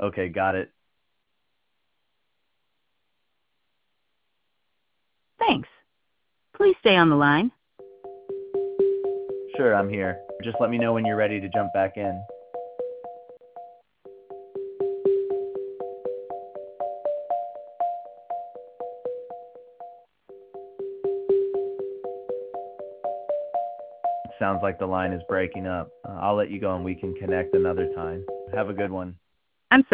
Okay, got it. Thanks. Please stay on the line. Sure, I'm here. Just let me know when you're ready to jump back in. Sounds like the line is breaking up. I'll let you go and we can connect another time. Have a good one. I'm sorry.